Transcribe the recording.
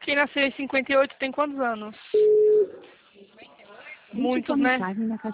Quem nasceu em 58 tem quantos anos? Muitos, né?